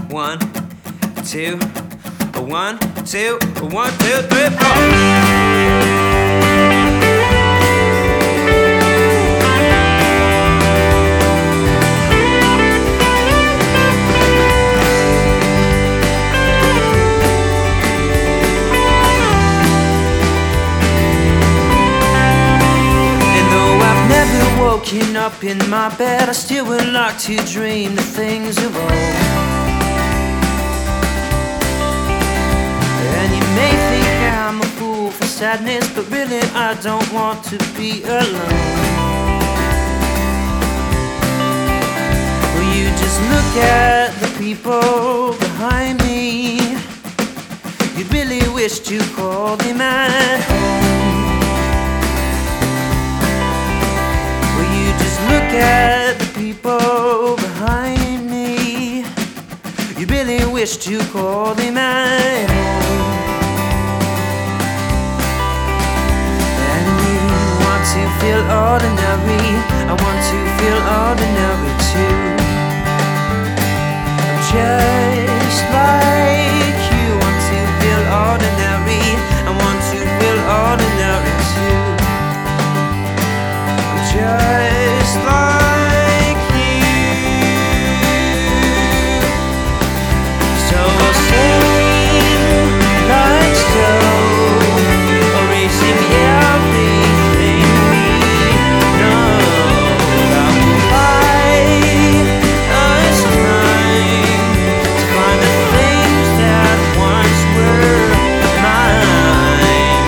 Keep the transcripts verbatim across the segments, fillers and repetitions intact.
One, two, one, two, one, two, three, four. Waking up in my bed, I still would like to dream the things of old. And you may think I'm a fool for sadness, but really I don't want to be alone. Will you just look at the people behind me? You really wished you called them at home. Look at the people behind me. You really wished you called them at home. And you want to feel ordinary. I want to feel ordinary too. I'm just like you. Want to feel ordinary. I want to feel ordinary too. I'm just like you. So we'll sing like so, erasing everything we know. That will buy us time to find the things that once were mine.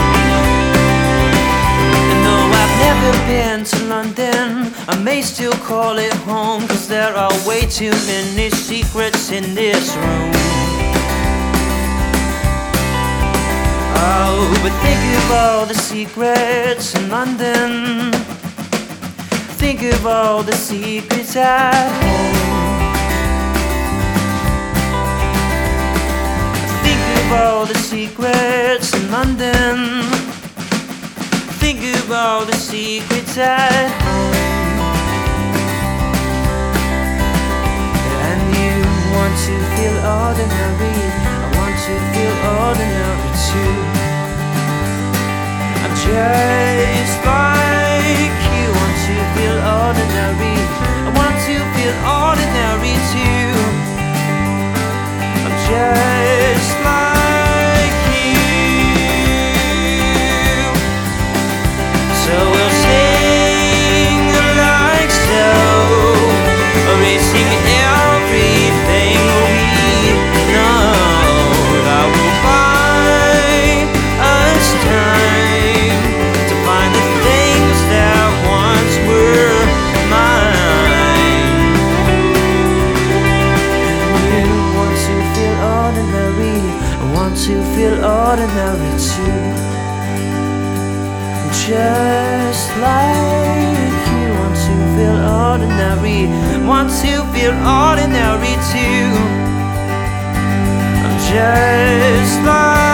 And though I've never been to London, I may still call it home, 'cause there are way too many secrets in this room. Oh, but think of all the secrets in London. Think of all the secrets at home. Think of all the secrets in London. Think of all the secrets at home. Want to feel ordinary. I want to feel ordinary too. I'm just like you. Want to feel ordinary. I want to feel ordinary too. I'm just like you. So we'll sing like so, erasing everything we know. That will buy us time to find the things that once were mine. You want to feel ordinary. I want to feel ordinary too. Just like you. Want to feel ordinary. Want to feel ordinary too. I'm just like